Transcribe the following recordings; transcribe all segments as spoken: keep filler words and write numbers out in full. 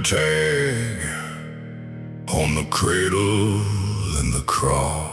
red tag on the cradle and the cross.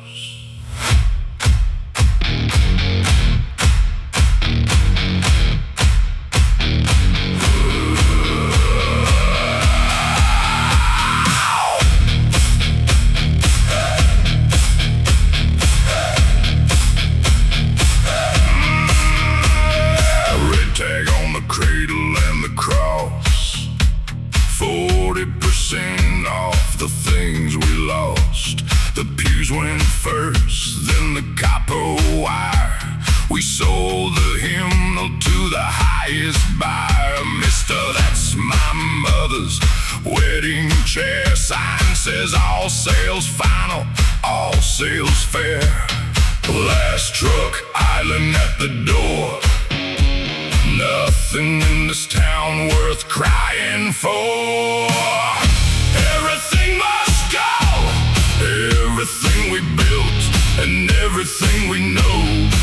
Cradle and the cross, forty percent off the things we lost. The pews went first, then the copper wire. We sold the hymnal to the highest buyer. Mister, that's my mother's wedding chair. Sign says all sales final, all sales fair. Last truck idling at the door. Nothing in this town worth crying for. Everything must go, everything we built and everything we know.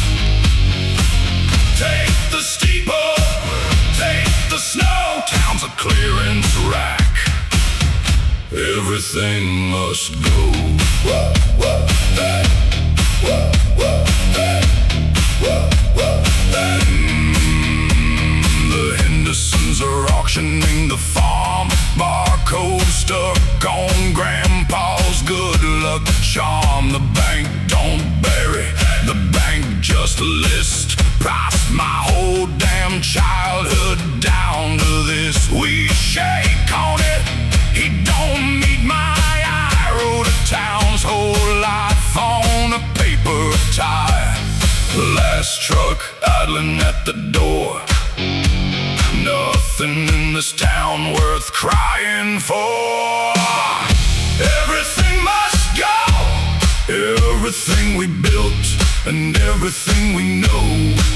Take the steeple, take the snow. Town's a clearance rack. Everything must go. Whoa, whoa, that, whoa, whoa, that, whoa, whoa, that. Are auctioning the farm, barcode stuck on grandpa's good luck charm. The bank don't bury, the bank just list. Price my whole damn childhood down to this. We shake on it, he don't meet my eye. Wrote a town's whole life on a paper tie. Last truck idling at the door. Nothing in this town worth crying for. Everything must go, everything we built and everything we know.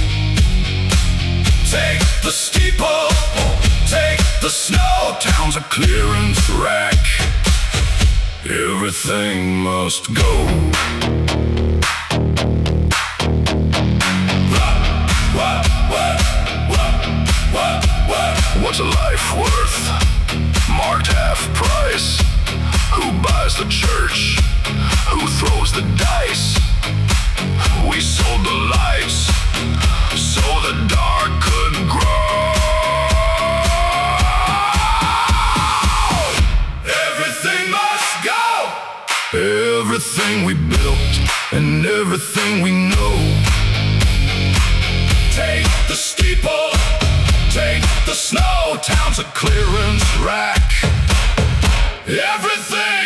Take the steeple, take the snow. Town's a clearance rack. Everything must go. What's a life worth? Marked half price. Who buys the church? Who throws the dice? We sold the lights so the dark could grow. Everything must go, everything we built and everything we know. Take the steeple, take the snow. Town's a clearance rack. Everything